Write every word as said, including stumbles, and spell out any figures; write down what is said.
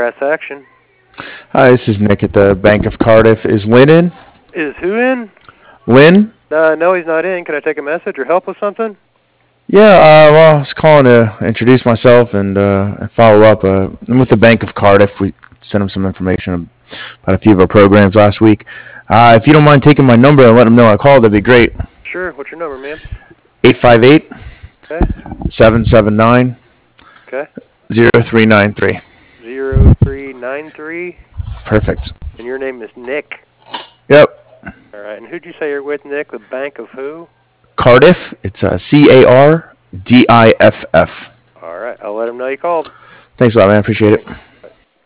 Brass Action. Hi, this is Nick at the Bank of Cardiff. Is Lynn in? Is who in? Lynn? Uh, no, he's not in. Can I take a message or help with something? Yeah, uh, well, I was calling to introduce myself and, uh, and follow up. Uh, I'm with the Bank of Cardiff. We sent him some information about a few of our programs last week. Uh, if you don't mind taking my number and let him know I called, that'd be great. Sure. What's your number, man? eight five eight, Okay. seven seven nine, Okay. zero three nine three. Zero three nine three. Perfect. And your name is Nick. Yep. All right. And who'd you say you're with, Nick? The Bank of who? Cardiff. It's uh, C A R D I F F. All right. I'll let him know you called. Thanks a lot, man. Appreciate it.